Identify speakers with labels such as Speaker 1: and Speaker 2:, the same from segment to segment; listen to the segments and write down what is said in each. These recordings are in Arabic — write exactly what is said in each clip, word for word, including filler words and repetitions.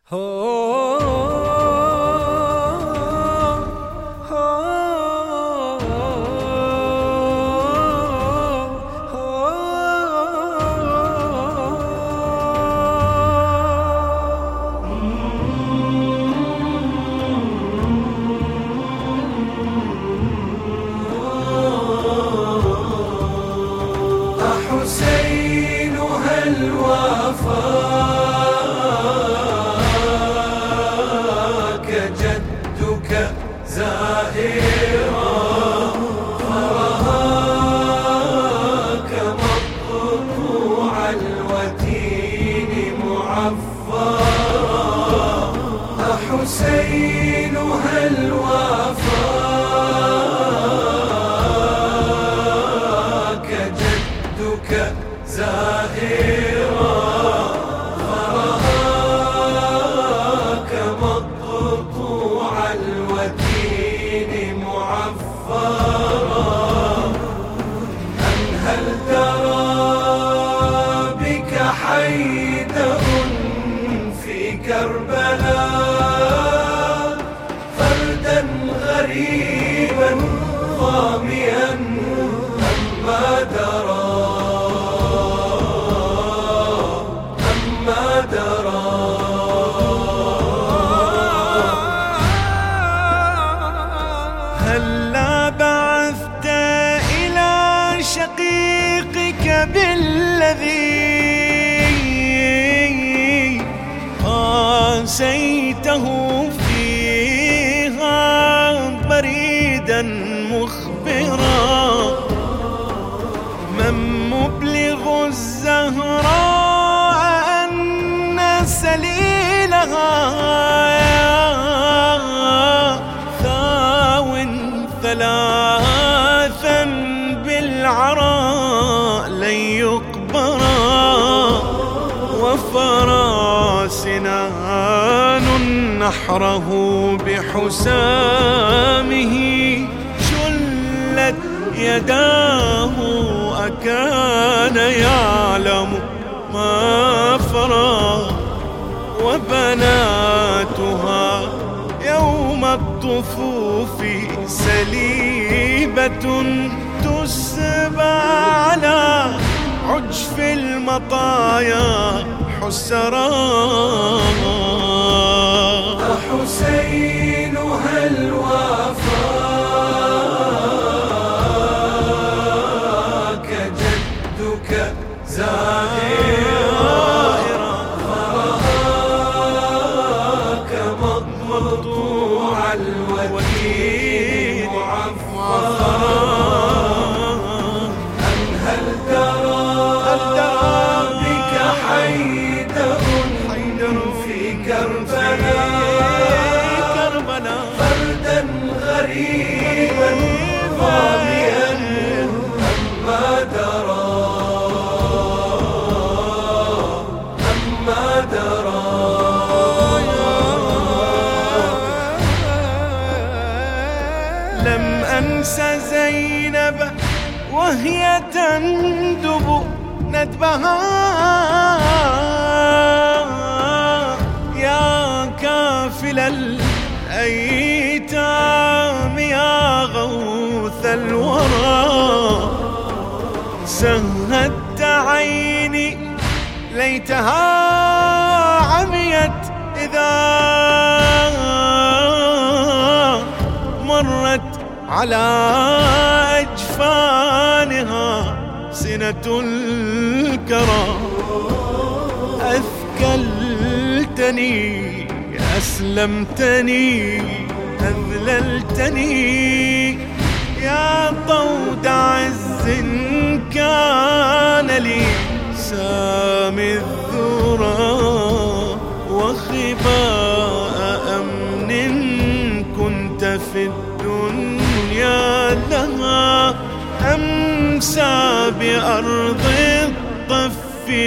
Speaker 1: حسين هل وافاك جدك زائرا فرهاك مقطوع الوتين معفرا حسين هل وافاك جدك زائرا فرهاك مقطوع الوتين معفرا أم هل ترى بك حيدر في كربلاء فردا غريبا ظاميا أما درى
Speaker 2: هلا بعثت إلى شقيقك بالذي قاسيته فيها بريدا مخبرا من مبلغ الزهراء أن سليلها ثاو ثلاثا بالعراء لن يقبرا وفراسنا نحره بحسامه شلت يداه أكان يعلم ما فرى وبناتها يوم الطفوف سليبة تسبى على عجف المطايا حسرا
Speaker 1: حسين هل وافاك جدك زائرا فرهاك مقطوع الوتين معفرا أم هل ترى بك حيدر في كربلاء فردا غريبا ظاميا أما درى أما درى
Speaker 2: لم أنس زينب وهي تندب ندبها يا كافل الأيتام يا غوث الورى سهدت عيني ليتها عميت إذا مرت على أجفانها سنة الكرى أثكلتني أسلمتني أذللتني يا طود عز كان لي سامي الذرى وخباء أمن كنت في الدنيا لها أمسى بأرض الطف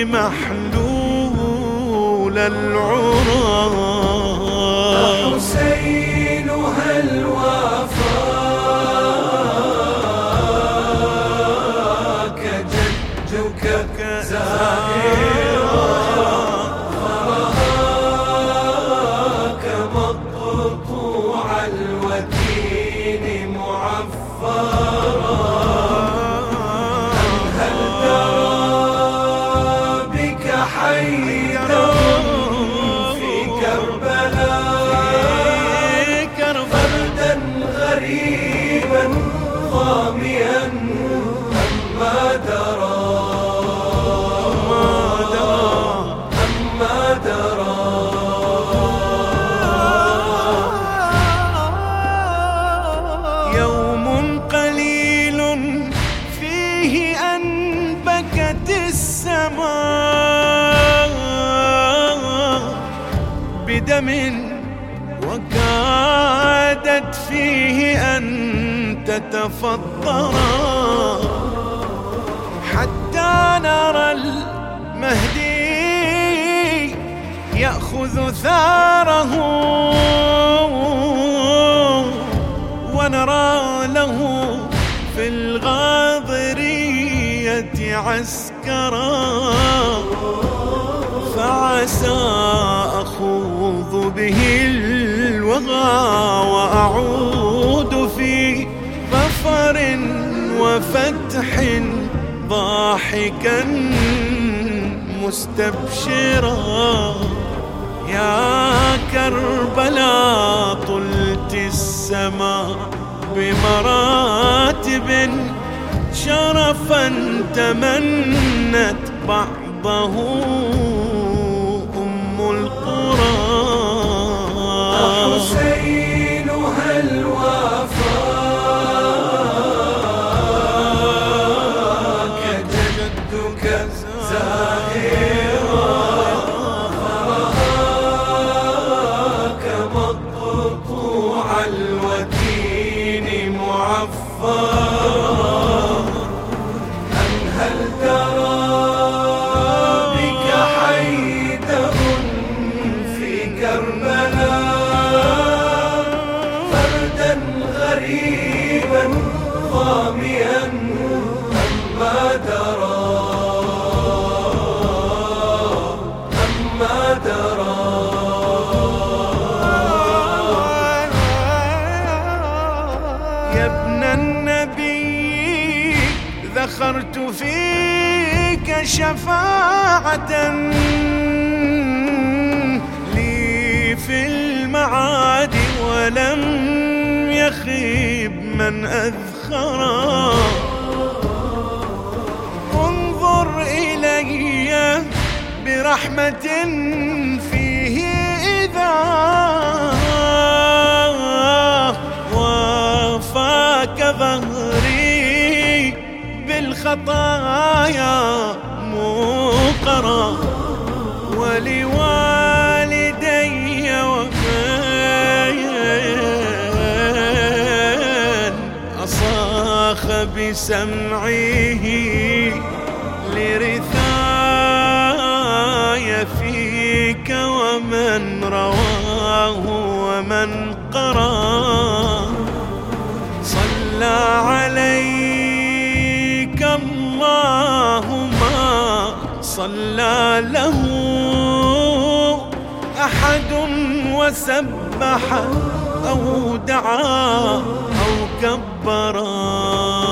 Speaker 2: محلول العرى
Speaker 1: حسين هل وافاك جدك زائرا فرهاك
Speaker 2: بدم وكادت فيه أن تتفطرا، حتى نرى المهدي يأخذ ثاره ونرى له في الغاضرية عسكرا، فعسى أخوض به الوغى وأعود في ظفر وفتح ضاحكا مستبشرا. يا كربلاء طلت السماء بمراتب شرفا تمنت بعضه أم القرى.
Speaker 1: حسين هل وافاك جدك زاهرا، فرآك مقطوع الوتين معفرا، أم هل ترى بك حيدر في كربلاء، فردا غريبا ظاميا أما درى أما درى.
Speaker 2: يا ابن النبي ذخرت فيك شفاعة لي في المعاد ولم يخيب من أذخرا. انظر إلي برحمة فيه إذا وافاك ظهري بالخطايا موقرا، ولوالدي ومن أصاخ بسمعه لرثاي فيك ومن رواه ومن قرأ. صلى عليك اللهم صلى له أحد وسبح أو دعا أو كبرا.